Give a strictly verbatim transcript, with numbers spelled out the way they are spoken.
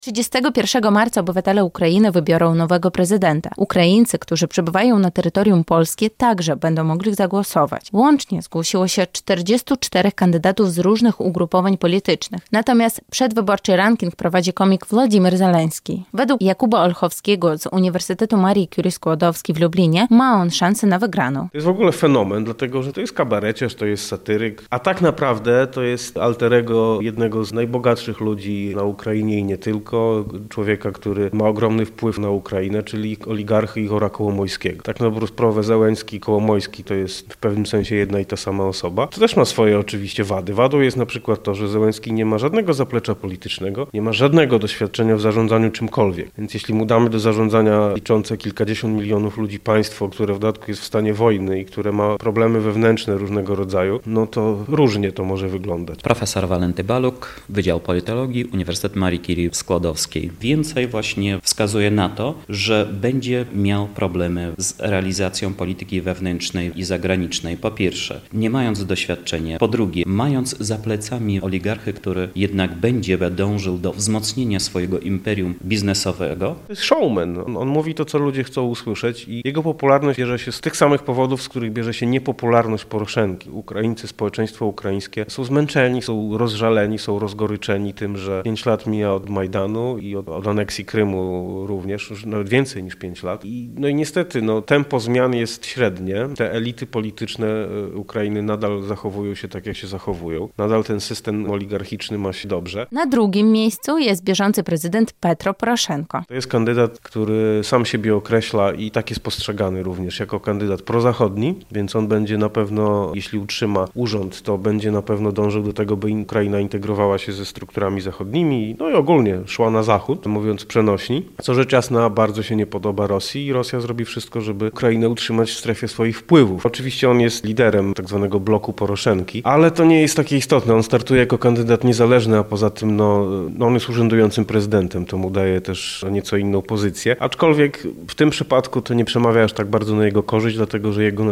trzydziestego pierwszego marca obywatele Ukrainy wybiorą nowego prezydenta. Ukraińcy, którzy przebywają na terytorium Polski, także będą mogli zagłosować. Łącznie zgłosiło się czterdziestu czterech kandydatów z różnych ugrupowań politycznych. Natomiast przedwyborczy ranking prowadzi komik Władimir Zeleński. Według Jakuba Olchowskiego z Uniwersytetu Marii Curie Skłodowskiej w Lublinie ma on szansę na wygraną. To jest w ogóle fenomen, dlatego że to jest kabareciarz, to jest satyryk, a tak naprawdę to jest alter ego jednego z najbogatszych ludzi na Ukrainie i nie tylko. Człowieka, który ma ogromny wpływ na Ukrainę, czyli oligarchy Igora Kołomojskiego. Tak na dobrą sprawę Zełenski i Kołomojski to jest w pewnym sensie jedna i ta sama osoba. To też ma swoje oczywiście wady. Wadą jest na przykład to, że Zełenski nie ma żadnego zaplecza politycznego, nie ma żadnego doświadczenia w zarządzaniu czymkolwiek. Więc jeśli mu damy do zarządzania liczące kilkadziesiąt milionów ludzi państwo, które w dodatku jest w stanie wojny i które ma problemy wewnętrzne różnego rodzaju, no to różnie to może wyglądać. Profesor Walenty Baluk, Wydział Politologii, Uniwersytet Marii Curie Skłodowskiej. Więcej właśnie wskazuje na to, że będzie miał problemy z realizacją polityki wewnętrznej i zagranicznej. Po pierwsze, nie mając doświadczenia. Po drugie, mając za plecami oligarchy, który jednak będzie dążył do wzmocnienia swojego imperium biznesowego. To jest showman. On, on mówi to, co ludzie chcą usłyszeć i jego popularność bierze się z tych samych powodów, z których bierze się niepopularność Poroszenki. Ukraińcy, społeczeństwo ukraińskie są zmęczeni, są rozżaleni, są rozgoryczeni tym, że pięć lat mija od Majdanu i od, od aneksji Krymu również, już nawet więcej niż pięć lat. I, no i niestety no, tempo zmian jest średnie. Te elity polityczne Ukrainy nadal zachowują się tak, jak się zachowują. Nadal ten system oligarchiczny ma się dobrze. Na drugim miejscu jest bieżący prezydent Petro Poroszenko. To jest kandydat, który sam siebie określa i tak jest postrzegany również jako kandydat prozachodni, więc on będzie na pewno, jeśli utrzyma urząd, to będzie na pewno dążył do tego, by Ukraina integrowała się ze strukturami zachodnimi, no i ogólnie szła na zachód, mówiąc przenośni, co rzecz jasna bardzo się nie podoba Rosji i Rosja zrobi wszystko, żeby Ukrainę utrzymać w strefie swoich wpływów. Oczywiście on jest liderem tak zwanego bloku Poroszenki, ale to nie jest takie istotne. On startuje jako kandydat niezależny, a poza tym no, no on jest urzędującym prezydentem, to mu daje też nieco inną pozycję. Aczkolwiek w tym przypadku to nie przemawia aż tak bardzo na jego korzyść, dlatego że jego